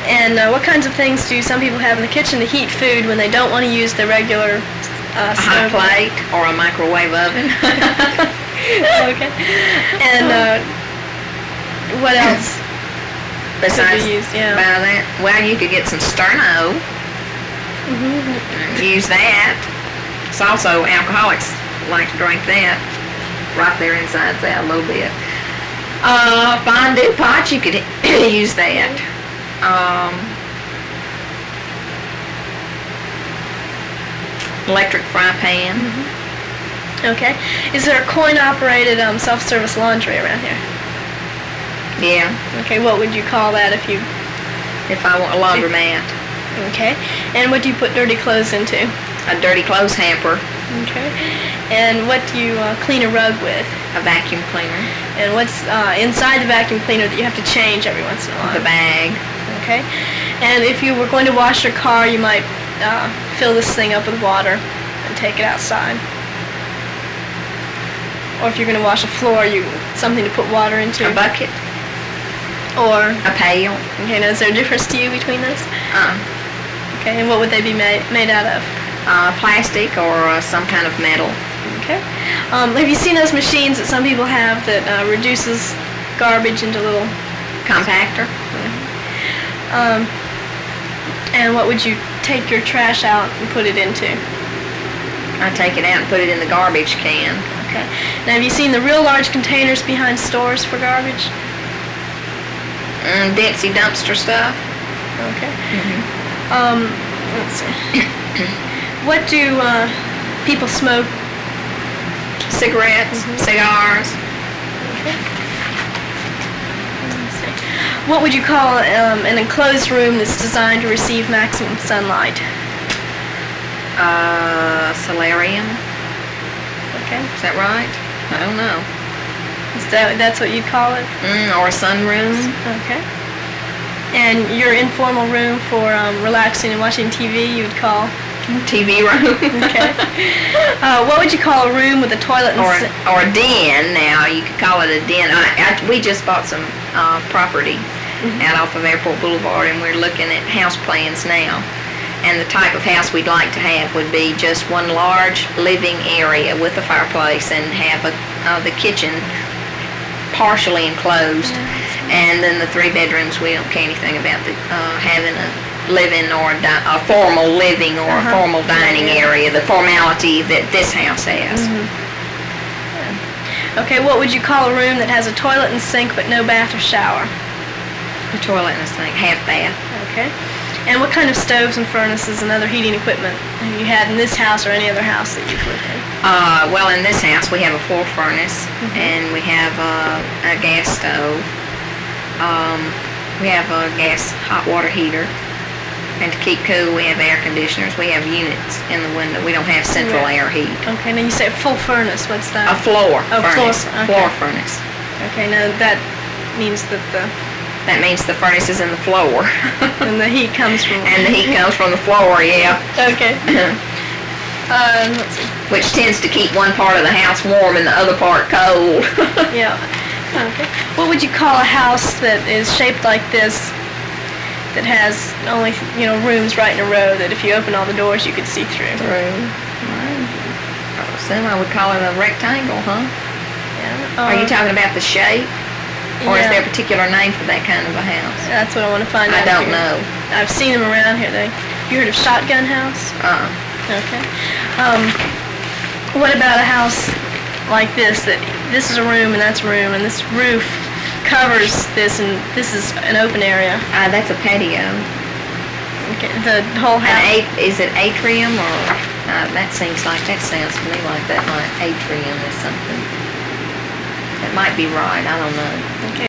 And what kinds of things do some people have in the kitchen to heat food when they don't want to use their regular A hot plate or a microwave oven. Okay. And what else? Besides could be used, yeah. that, well, you could get some Sterno. Use that. It's also alcoholics like to drink that. Right there inside that a little bit. Fondue pot, you could use that. Electric fry pan. Okay. Is there a coin-operated self-service laundry around here? Yeah, Okay. What would you call that if you? if I want a laundromat. Okay. And what do you put dirty clothes into? A dirty clothes hamper. Okay. And what do you clean a rug with? A vacuum cleaner. And what's inside the vacuum cleaner that you have to change every once in a while? The bag. Okay. And if you were going to wash your car, you might fill this thing up with water and take it outside. Or if you're going to wash a floor, something to put water into. A bucket. Or A pail. okay. Now, is there a difference to you between those? Okay. And what would they be made out of? Plastic or some kind of metal. Okay. Have you seen those machines that some people have that reduces garbage into little? Compactor. And what would you take your trash out and put it into? I take it out and put it in the garbage can. Okay. Now, have you seen the real large containers behind stores for garbage? Densy dumpster stuff. Okay. Let's see. What do people smoke? Cigarettes, cigars. Okay. Let's see. What would you call an enclosed room that's designed to receive maximum sunlight? Solarium. Okay. Is that right? I don't know. That's what you'd call it? Or a sunroom. Okay. And your informal room for relaxing and watching TV, you would call? TV room. Okay. What would you call a room with a toilet and or a den? Now you could call it a den. We just bought some property out off of Airport Boulevard, and we're looking at house plans now. And the type of house we'd like to have would be just one large living area with a fireplace, and have the kitchen partially enclosed, and then the 3 bedrooms. We don't care anything about having a living or a formal living or a formal dining area, the formality that this house has. Okay, what would you call a room that has a toilet and sink but no bath or shower? A toilet and a sink, half bath. Okay. And what kind of stoves and furnaces and other heating equipment have you had in this house or any other house that you've lived in? Well, in this house we have a floor furnace, and we have a gas stove. We have a gas hot water heater. And to keep cool, we have air conditioners. We have units in the window. We don't have central air heat. Okay, now you say full furnace. What's that? A floor furnace. Floor furnace. Okay, now that means that That means the furnace is in the floor. and the heat comes from... And the heat comes from the floor, yeah. Okay. Let's see. Which tends to keep one part of the house warm and the other part cold. Yeah. Okay. What would you call a house that is shaped like this, that has only, rooms right in a row, that if you open all the doors you could see through? I would call it a rectangle, huh? Yeah. Are you talking about the shape? Or is Yeah. there a particular name for that kind of a house? That's what I want to find out. I don't know. I've seen them around here. You heard of Shotgun House? Okay. What about a house like this, that this is a room and that's a room, and this roof covers this, and this is an open area? That's a patio. Okay. The whole house? Is it atrium or... that sounds to me like that, like atrium or something. That might be right, I don't know. Okay.